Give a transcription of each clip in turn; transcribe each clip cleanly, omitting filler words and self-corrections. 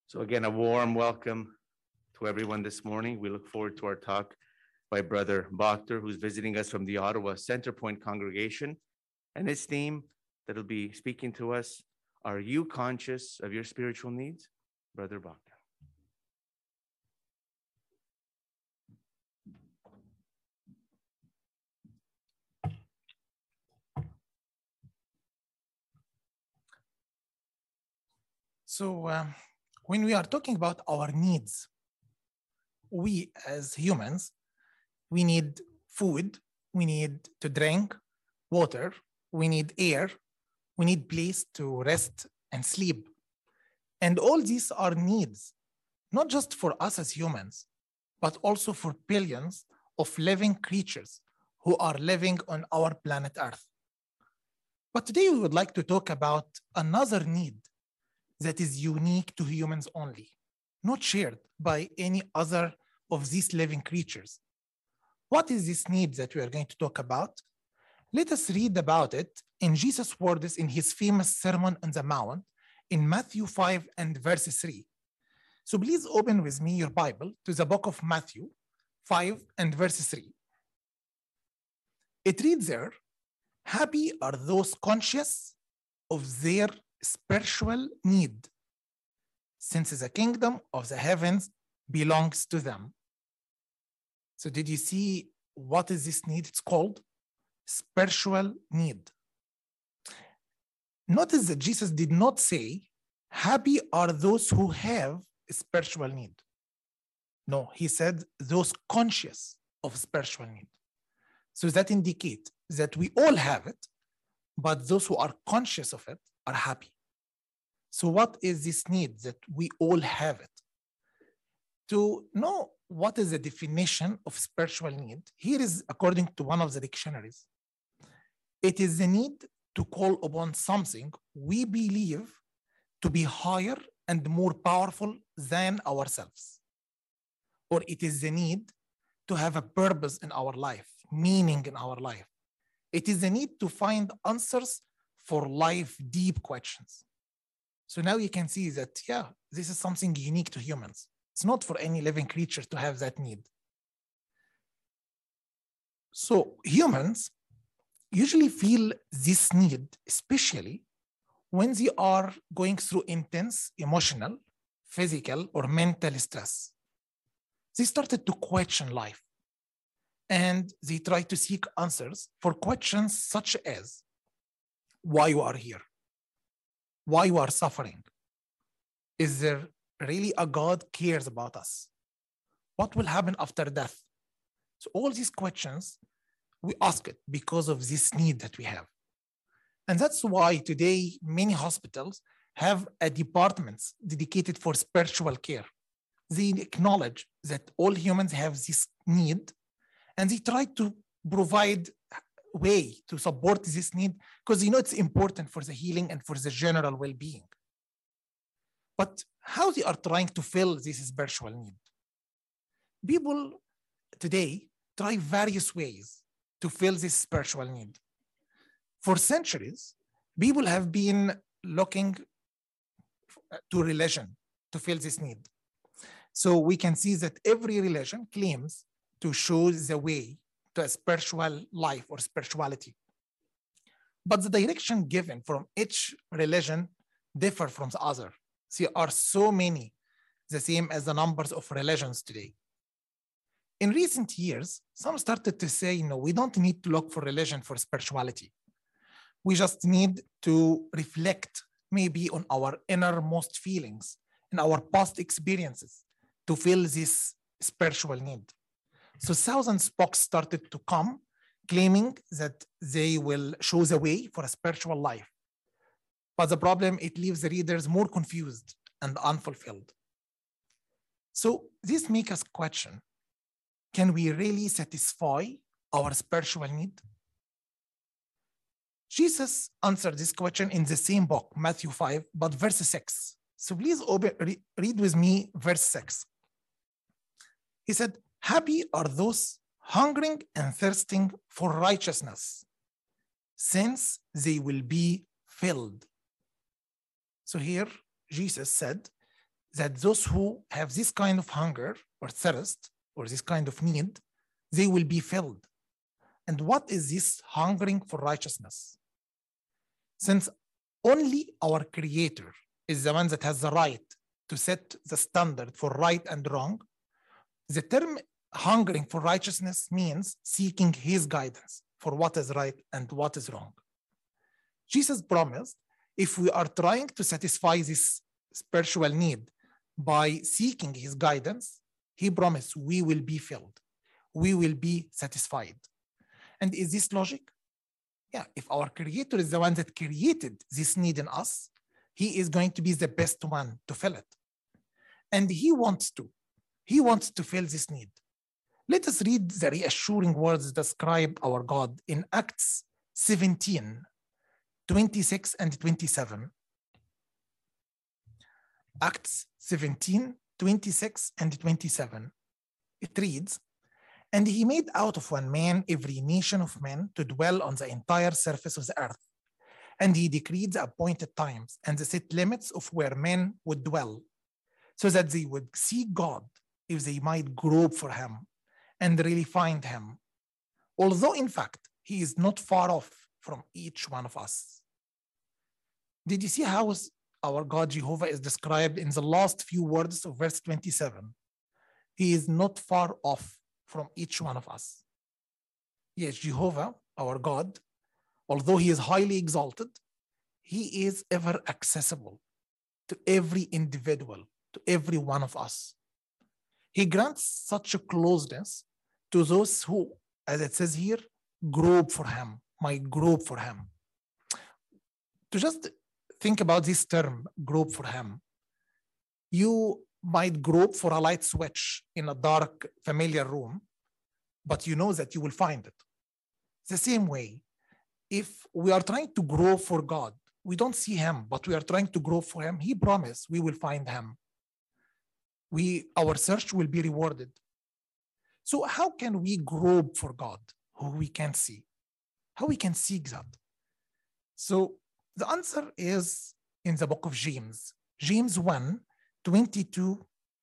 So again, a warm welcome to everyone this morning. We look forward to our talk by Brother Bokter, who's visiting us from the Ottawa Centerpoint congregation. And his theme that he'll be speaking to us, are you conscious of your spiritual needs? Brother Bokter. So when we are talking about our needs, we as humans, we need food, we need to drink water, we need air, we need place to rest and sleep. And all these are needs, not just for us as humans, but also for billions of living creatures who are living on our planet Earth. But today we would like to talk about another need that is unique to humans only, not shared by any other of these living creatures. What is this need that we are going to talk about? Let us read about it in Jesus' words in his famous Sermon on the Mount in Matthew 5 and verse 3. So please open with me your Bible to the book of Matthew 5 and verse 3. It reads there, "Happy are those conscious of their spiritual need, since the kingdom of the heavens belongs to them." So did you see what is this need? It's called spiritual need. Notice that Jesus did not say, happy are those who have a spiritual need. No, he said those conscious of spiritual need. So that indicates that we all have it, but those who are conscious of it are happy. So what is this need that we all have it? To know what is the definition of spiritual need, here is according to one of the dictionaries. It is the need to call upon something we believe to be higher and more powerful than ourselves. Or it is the need to have a purpose in our life, meaning in our life. It is the need to find answers for life deep questions. So now you can see that, yeah, this is something unique to humans. It's not for any living creature to have that need. So humans usually feel this need, especially when they are going through intense emotional, physical, or mental stress. They started to question life, and they try to seek answers for questions such as why you are here, why you are suffering, is there really a God cares about us, what will happen after death? So all these questions, we ask it because of this need that we have. And that's why today many hospitals have a department dedicated for spiritual care. They acknowledge that all humans have this need, and they try to provide a way to support this need because it's important for the healing and for the general well-being. But how they are trying to fill this spiritual need? People today try various ways to fill this spiritual need. For centuries, people have been looking to religion to fill this need. So we can see that every religion claims to show the way to a spiritual life or spirituality. But the direction given from each religion differ from the other. There are so many, the same as the numbers of religions today. In recent years, some started to say, we don't need to look for religion for spirituality. We just need to reflect maybe on our innermost feelings and our past experiences to fill this spiritual need. So thousands of books started to come claiming that they will show the way for a spiritual life. But the problem, it leaves the readers more confused and unfulfilled. So this makes us question, can we really satisfy our spiritual need? Jesus answered this question in the same book, Matthew 5, but verse 6. So please read with me verse 6. He said, happy are those hungering and thirsting for righteousness, since they will be filled. So here, Jesus said that those who have this kind of hunger or thirst or this kind of need, they will be filled. And what is this hungering for righteousness? Since only our Creator is the one that has the right to set the standard for right and wrong, the term hungering for righteousness means seeking his guidance for what is right and what is wrong. Jesus promised if we are trying to satisfy this spiritual need by seeking his guidance, he promised we will be filled, we will be satisfied. And is this logic? Yeah, if our Creator is the one that created this need in us, he is going to be the best one to fill it. And he wants to fill this need. Let us read the reassuring words that describe our God in Acts 17, 26 and 27. Acts 17, 26 and 27. It reads, "And he made out of one man every nation of men to dwell on the entire surface of the earth. And he decreed the appointed times and the set limits of where men would dwell, so that they would seek God if they might grope for him and really find him, although in fact he is not far off from each one of us." Did you see how our God Jehovah is described in the last few words of verse 27? He is not far off from each one of us. Yes, Jehovah, our God, although he is highly exalted, he is ever accessible to every individual, to every one of us. He grants such a closeness to those who, as it says here, grope for him, might grope for him. To just think about this term, grope for him. You might grope for a light switch in a dark, familiar room, but you know that you will find it. The same way, if we are trying to grow for God, we don't see him, but we are trying to grow for him, he promised we will find him. Our search will be rewarded. So how can we grope for God who we can't see? How we can seek that? So the answer is in the book of James, James 1, 22,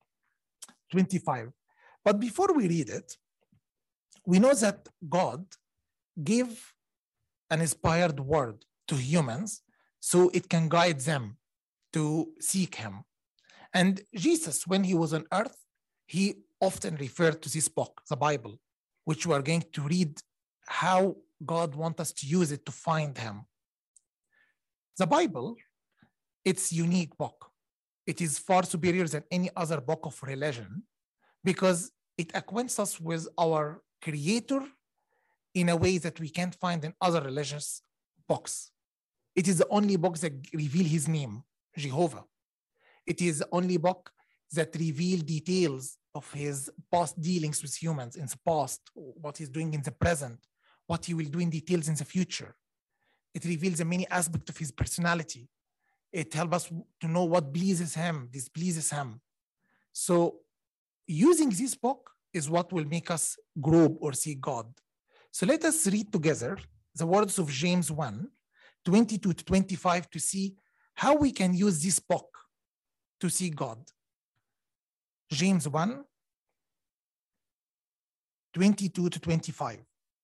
25. But before we read it, we know that God gave an inspired word to humans so it can guide them to seek him. And Jesus, when he was on earth, he often referred to this book, the Bible, which we are going to read how God wants us to use it to find him. The Bible, it's a unique book. It is far superior than any other book of religion because it acquaints us with our Creator in a way that we can't find in other religious books. It is the only book that reveals his name, Jehovah. It is the only book that reveals details of his past dealings with humans in the past, what he's doing in the present, what he will do in details in the future. It reveals the many aspects of his personality. It helps us to know what pleases him, displeases him. So using this book is what will make us grope or see God. So let us read together the words of James 1, 22 to 25 to see how we can use this book to see God. James 1, 22 to 25.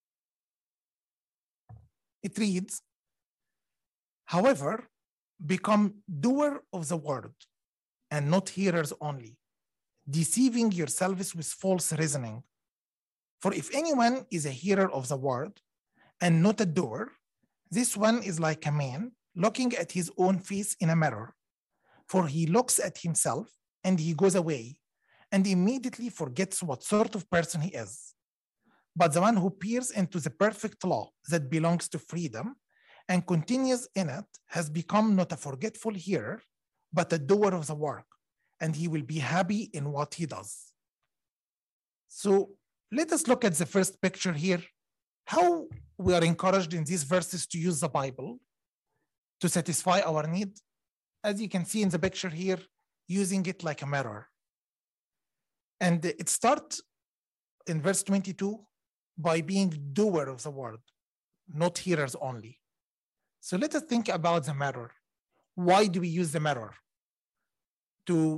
It reads, "However, become doer of the word and not hearers only, deceiving yourselves with false reasoning. For if anyone is a hearer of the word and not a doer, this one is like a man looking at his own face in a mirror. For he looks at himself and he goes away and immediately forgets what sort of person he is. But the one who peers into the perfect law that belongs to freedom and continues in it has become not a forgetful hearer, but a doer of the work, and he will be happy in what he does." So let us look at the first picture here, how we are encouraged in these verses to use the Bible to satisfy our need. As you can see in the picture here, using it like a mirror. And it starts in verse 22 by being doer of the word, not hearers only. So let us think about the mirror. Why do we use the mirror? To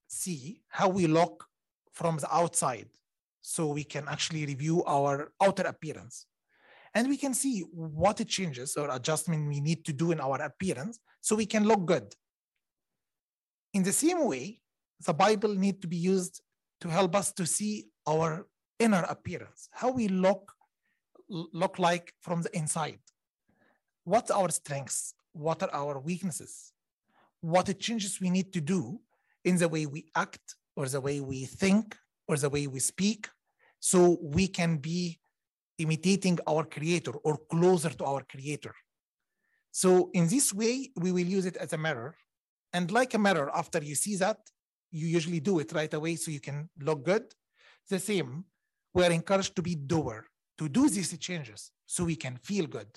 see how we look from the outside, so we can actually review our outer appearance. And we can see what changes or adjustment we need to do in our appearance so we can look good. In the same way, the Bible needs to be used to help us to see our inner appearance, how we look like from the inside. What are our strengths? What are our weaknesses? What changes we need to do in the way we act, or the way we think, or the way we speak, so we can be imitating our Creator or closer to our Creator. So in this way, we will use it as a mirror. And like a mirror, after you see that, you usually do it right away so you can look good. The same, we are encouraged to be doer, to do these changes so we can feel good.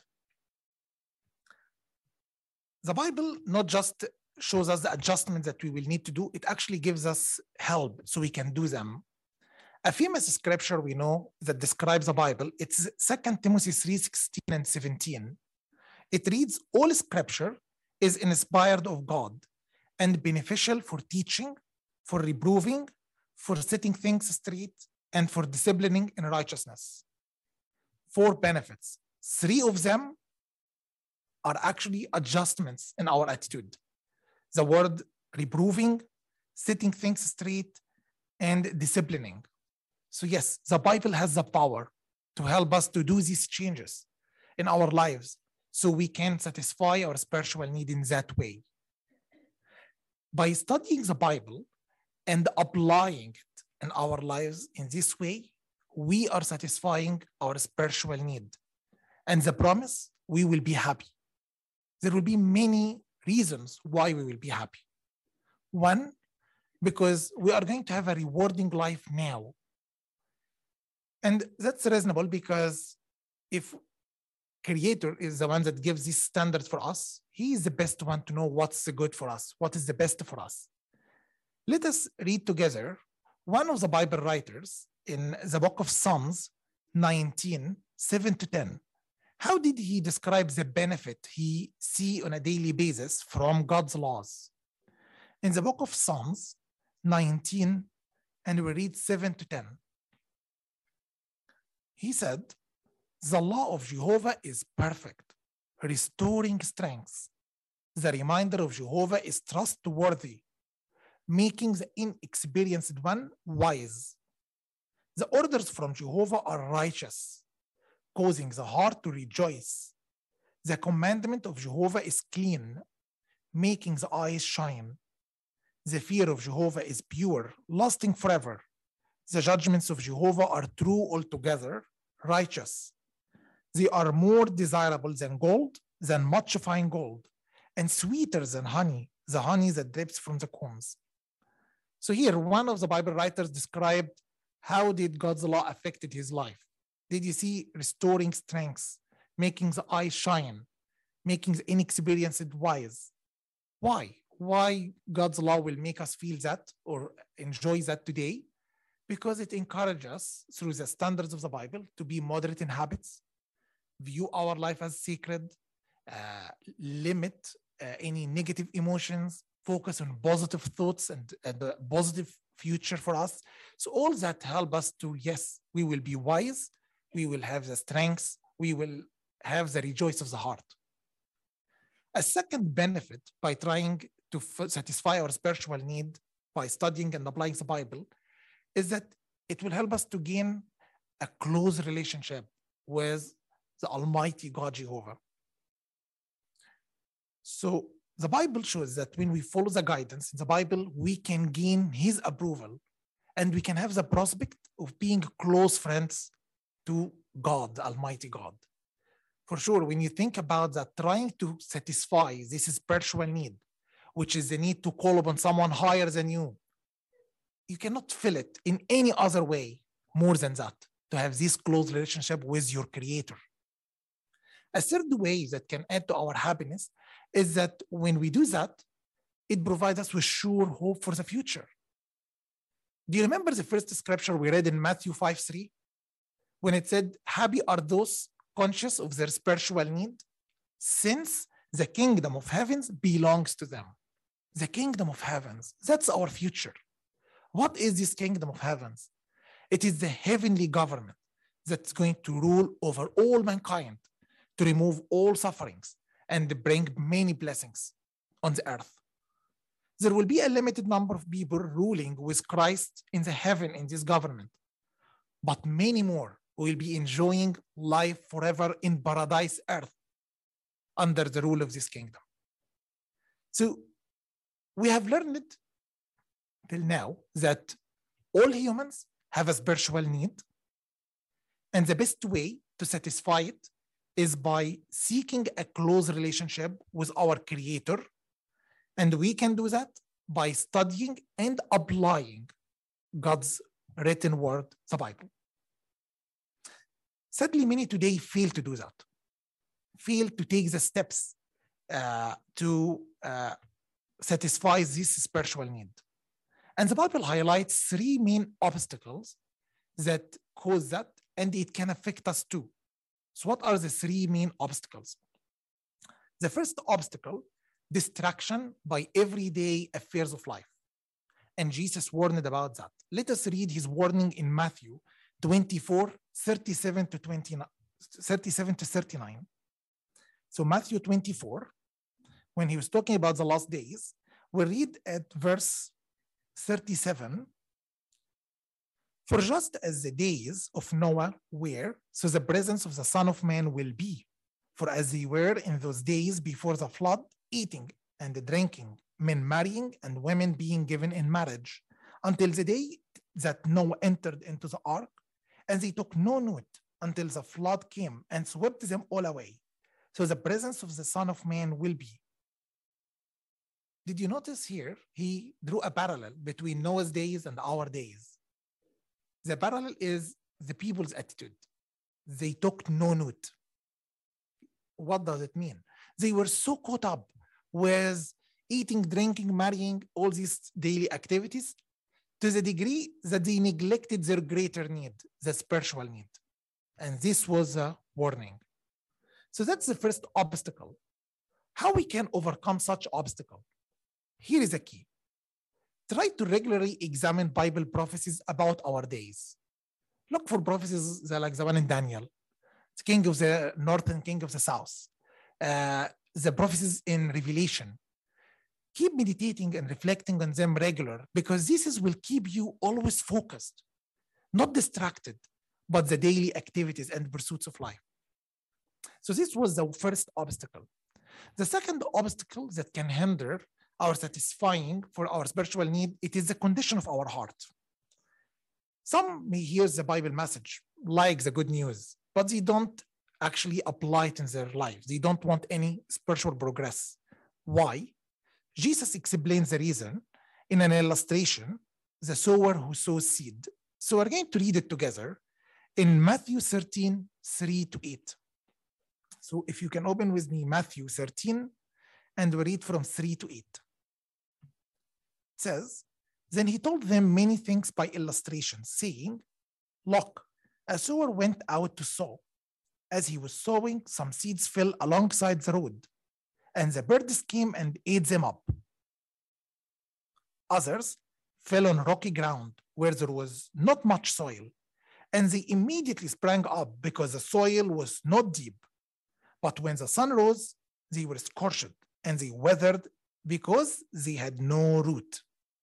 The Bible not just shows us the adjustments that we will need to do, it actually gives us help so we can do them. A famous scripture we know that describes the Bible, it's 2 Timothy 3:16 and 17. It reads, all scripture is inspired of God and beneficial for teaching, for reproving, for setting things straight, and for disciplining in righteousness. 4 benefits. 3 of them are actually adjustments in our attitude. The word reproving, setting things straight, and disciplining. So yes, the Bible has the power to help us to do these changes in our lives so we can satisfy our spiritual need in that way. By studying the Bible and applying it in our lives in this way, we are satisfying our spiritual need. And the promise, we will be happy. There will be many reasons why we will be happy. 1, because we are going to have a rewarding life now. And that's reasonable because if Creator is the one that gives these standards for us, He is the best one to know what's good for us, what is the best for us. Let us read together one of the Bible writers in the book of Psalms 19, 7-10. How did he describe the benefit he see on a daily basis from God's laws? In the book of Psalms 19, and we read 7-10. He said, the law of Jehovah is perfect, restoring strength. The reminder of Jehovah is trustworthy, making the inexperienced one wise. The orders from Jehovah are righteous, causing the heart to rejoice. The commandment of Jehovah is clean, making the eyes shine. The fear of Jehovah is pure, lasting forever. The judgments of Jehovah are true altogether, righteous. They are more desirable than gold, than much fine gold, and sweeter than honey, the honey that drips from the combs. So here, one of the Bible writers described how did God's law affected his life. Did you see restoring strength, making the eyes shine, making the inexperienced wise? Why? Why God's law will make us feel that or enjoy that today? Because it encourages us through the standards of the Bible to be moderate in habits, view our life as sacred, limit any negative emotions, focus on positive thoughts and a positive future for us. So all that help us to, yes, we will be wise, we will have the strengths, we will have the rejoice of the heart. A second benefit by trying to satisfy our spiritual need by studying and applying the Bible is that it will help us to gain a close relationship with the Almighty God Jehovah. So the Bible shows that when we follow the guidance in the Bible, we can gain His approval and we can have the prospect of being close friends to God, the Almighty God. For sure, when you think about that, trying to satisfy this spiritual need, which is the need to call upon someone higher than you, you cannot fill it in any other way more than that, to have this close relationship with your Creator. A third way that can add to our happiness is that when we do that, it provides us with sure hope for the future. Do you remember the first scripture we read in Matthew 5:3? When it said, happy are those conscious of their spiritual need, since the kingdom of heavens belongs to them. The kingdom of heavens, that's our future. What is this kingdom of heavens? It is the heavenly government that's going to rule over all mankind, to remove all sufferings and bring many blessings on the earth. There will be a limited number of people ruling with Christ in the heaven in this government, but many more will be enjoying life forever in paradise earth under the rule of this kingdom. So we have learned till now that all humans have a spiritual need, and the best way to satisfy it is by seeking a close relationship with our Creator. And we can do that by studying and applying God's written word, the Bible. Sadly, many today fail to do that, fail to take the steps to satisfy this spiritual need. And the Bible highlights three main obstacles that cause that, and it can affect us too. So what are the three main obstacles? The first obstacle, distraction by everyday affairs of life. And Jesus warned about that. Let us read his warning in Matthew 24, 37 to 39. So Matthew 24, when he was talking about the last days, we read at verse 37, for just as the days of Noah were, so the presence of the Son of Man will be. For as they were in those days before the flood, eating and drinking, men marrying and women being given in marriage, until the day that Noah entered into the ark, and they took no note until the flood came and swept them all away. So the presence of the Son of Man will be. Did you notice here, he drew a parallel between Noah's days and our days. The parallel is the people's attitude. They took no note. What does it mean? They were so caught up with eating, drinking, marrying, all these daily activities, to the degree that they neglected their greater need, the spiritual need. And this was a warning. So that's the first obstacle. How we can overcome such obstacle? Here is a key. Try to regularly examine Bible prophecies about our days. Look for prophecies like the one in Daniel, the king of the north and king of the south, the prophecies in Revelation. Keep meditating and reflecting on them regular, because this will keep you always focused, not distracted, but the daily activities and pursuits of life. So this was the first obstacle. The second obstacle that can hinder our satisfying for our spiritual need, it is the condition of our heart. Some may hear the Bible message, like the good news, but they don't actually apply it in their lives. They don't want any spiritual progress. Why? Jesus explains the reason in an illustration, the sower who sows seed. So we're going to read it together in Matthew 13, 3 to 8. So if you can open with me Matthew 13, and we read from 3 to 8. It says, then he told them many things by illustration, saying, look, a sower went out to sow. As he was sowing, some seeds fell alongside the road, and the birds came and ate them up. Others fell on rocky ground where there was not much soil, and they immediately sprang up because the soil was not deep. But when the sun rose, they were scorched, and they withered because they had no root.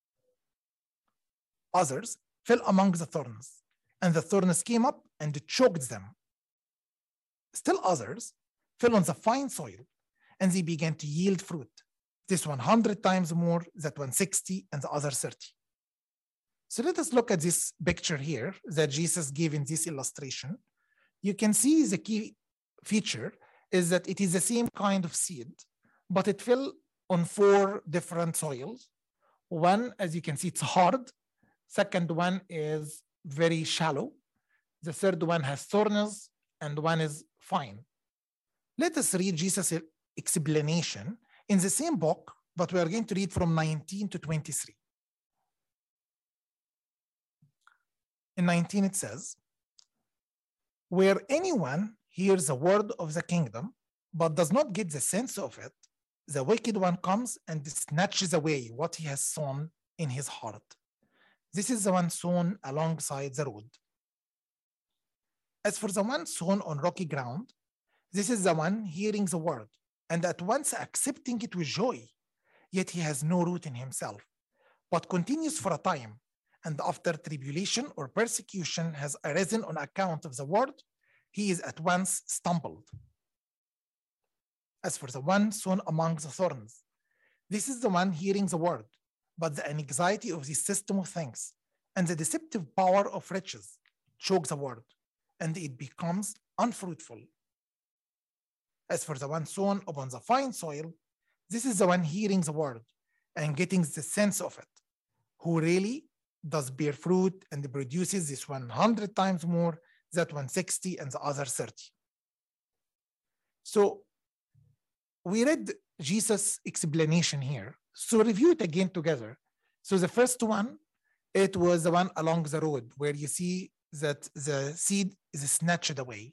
Others fell among the thorns, and the thorns came up and choked them. Still others fell on the fine soil, and they began to yield fruit. This 100 times more, that 160, and the other 30. So let us look at this picture here that Jesus gave in this illustration. You can see the key feature is that it is the same kind of seed, but it fell on 4 different soils. One, as you can see, it's hard. Second one is very shallow. The third one has thorns, and one is fine. Let us read Jesus' explanation in the same book, but we are going to read from 19 to 23. In 19, it says, where anyone hears the word of the kingdom, but does not get the sense of it, the wicked one comes and snatches away what he has sown in his heart. This is the one sown alongside the road. As for the one sown on rocky ground, this is the one hearing the word and at once accepting it with joy, yet he has no root in himself, but continues for a time, and after tribulation or persecution has arisen on account of the word, he is at once stumbled. As for the one sown among the thorns, this is the one hearing the word, but the anxiety of the system of things and the deceptive power of riches choke the word, and it becomes unfruitful. As for the one sown upon the fine soil, this is the one hearing the word and getting the sense of it, who really does bear fruit and produces this 100 times more, that 160 and the other 30. So we read Jesus' explanation here. So review it again together. So the first one, it was the one along the road where you see that the seed is snatched away.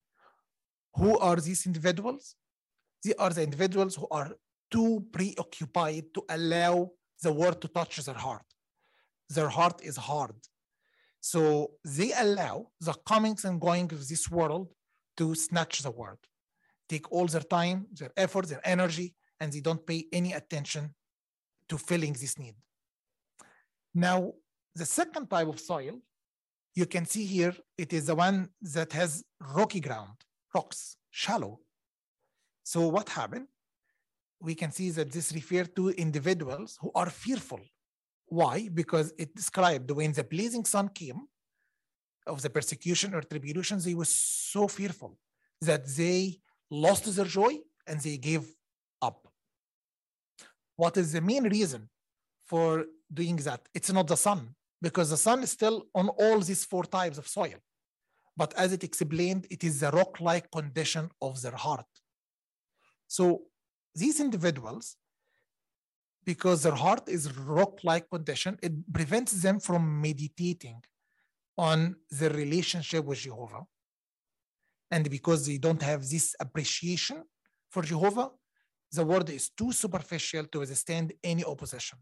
Who are these individuals? They are the individuals who are too preoccupied to allow the word to touch their heart. Their heart is hard. So they allow the comings and goings of this world to snatch the word, take all their time, their effort, their energy, and they don't pay any attention to filling this need. Now, the second type of soil, you can see here, it is the one that has rocky ground, rocks, shallow. So what happened? We can see that this refers to individuals who are fearful. Why? Because it described when the blazing sun came of the persecution or tribulation, they were so fearful that they lost their joy and they gave up. What is the main reason for doing that? It's not the sun, because the sun is still on all these four types of soil. But as it explained, it is the rock-like condition of their heart. So these individuals, because their heart is rock-like condition, it prevents them from meditating on their relationship with Jehovah. And because they don't have this appreciation for Jehovah, the word is too superficial to withstand any opposition.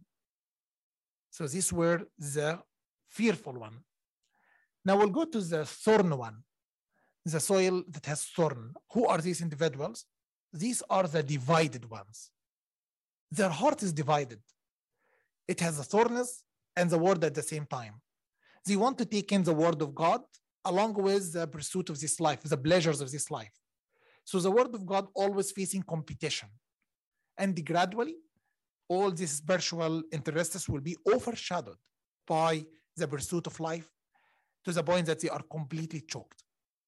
So these were the fearful one. Now we'll go to the thorn one, the soil that has thorn. Who are these individuals? These are the divided ones. Their heart is divided. It has the thorns and the word at the same time. They want to take in the word of God along with the pursuit of this life, the pleasures of this life. So the word of God always facing competition. And gradually, all these spiritual interests will be overshadowed by the pursuit of life to the point that they are completely choked.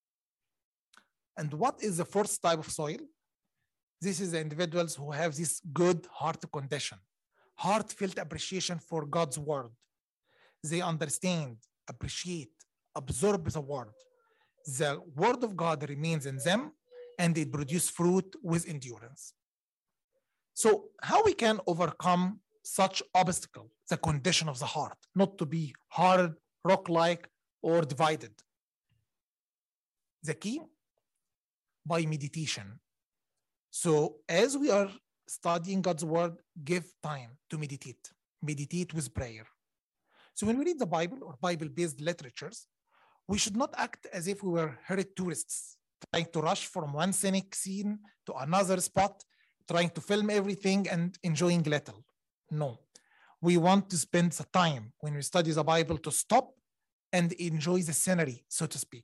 And what is the fourth type of soil? This is the individuals who have this good heart condition, heartfelt appreciation for God's word. They understand, appreciate, absorb the word. The word of God remains in them and it produces fruit with endurance. So how we can overcome such obstacle, the condition of the heart, not to be hard, rock-like, or divided? The key, by meditation. So as we are studying God's word, give time to meditate. Meditate with prayer. So when we read the Bible or Bible-based literatures, we should not act as if we were hurried tourists, trying to rush from one scenic scene to another spot, trying to film everything and enjoying little. No, we want to spend the time when we study the Bible to stop and enjoy the scenery, so to speak.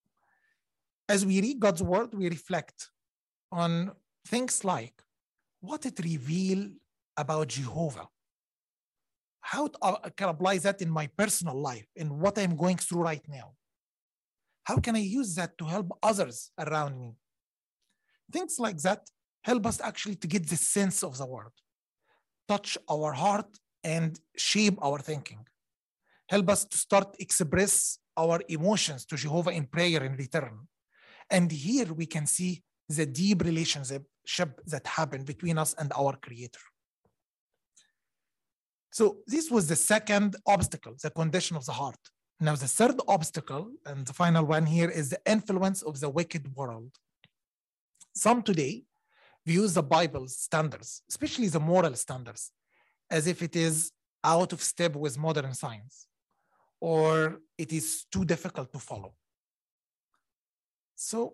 As we read God's word, we reflect on things like what it reveals about Jehovah, how I can apply that in my personal life and what I'm going through right now. How can I use that to help others around me? Things like that help us actually to get the sense of the word, touch our heart and shape our thinking, help us to start express our emotions to Jehovah in prayer in return. And here we can see the deep relationship that happened between us and our Creator. So this was the second obstacle, the condition of the heart. Now the third obstacle, and the final one here, is the influence of the wicked world. Some today views the Bible's standards, especially the moral standards, as if it is out of step with modern science. or it is too difficult to follow. So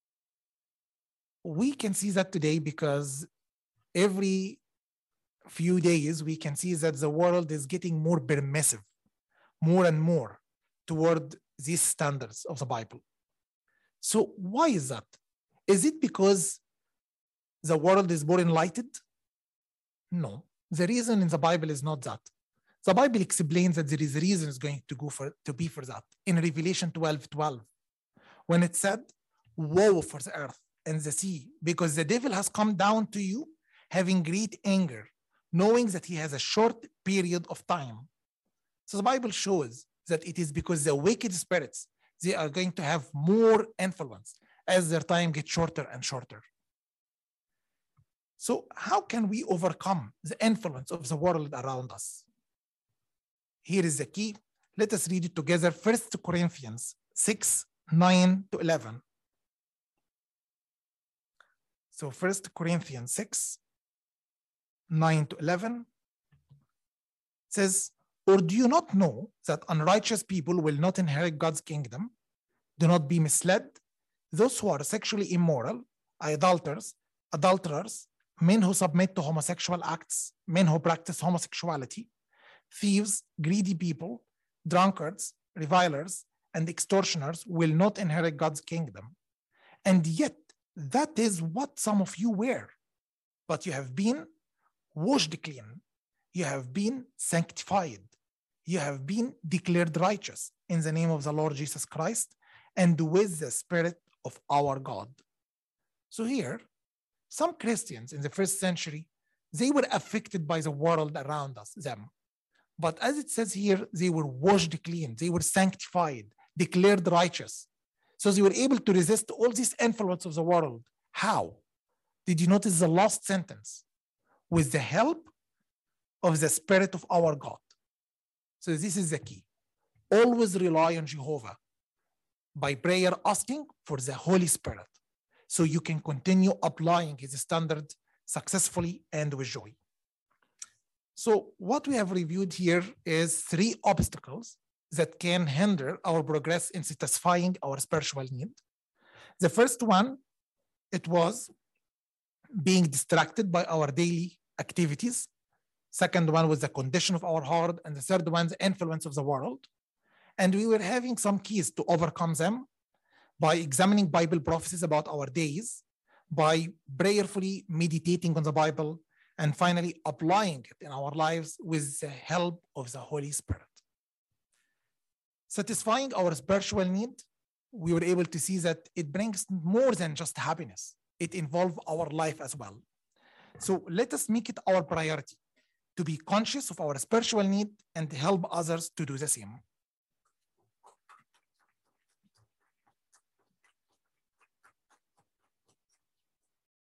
we can see that today because every few days we can see that the world is getting more permissive, more and more toward these standards of the Bible. So why is that? Is it because the world is more enlightened? No, the reason in the Bible is not that. The Bible explains that there is reasons going to be for that. In Revelation 12:12, when it said, woe for the earth and the sea, because the devil has come down to you having great anger, knowing that he has a short period of time. So the Bible shows that it is because the wicked spirits, they are going to have more influence as their time gets shorter and shorter. So how can we overcome the influence of the world around us? Here is the key. Let us read it together. 1 Corinthians 6:9-11. So 1 Corinthians 6:9-11 says, or do you not know that unrighteous people will not inherit God's kingdom? Do not be misled. Those who are sexually immoral, adulterers, men who submit to homosexual acts, men who practice homosexuality, thieves, greedy people, drunkards, revilers, and extortioners will not inherit God's kingdom. And yet, that is what some of you were. But you have been washed clean. You have been sanctified. You have been declared righteous in the name of the Lord Jesus Christ and with the Spirit of our God. So here, some Christians in the first century, they were affected by the world around them. But as it says here, they were washed clean. They were sanctified, declared righteous. So they were able to resist all this influence of the world. How? Did you notice the last sentence? With the help of the Spirit of our God. So this is the key. Always rely on Jehovah by prayer, asking for the Holy Spirit, so you can continue applying his standard successfully and with joy. So what we have reviewed here is 3 obstacles that can hinder our progress in satisfying our spiritual need. The first one, it was being distracted by our daily activities. Second one was the condition of our heart. And the third one, the influence of the world. And we were having some keys to overcome them by examining Bible prophecies about our days, by prayerfully meditating on the Bible, and finally applying it in our lives with the help of the Holy Spirit. Satisfying our spiritual need, we were able to see that it brings more than just happiness. It involves our life as well. So let us make it our priority to be conscious of our spiritual need and help others to do the same.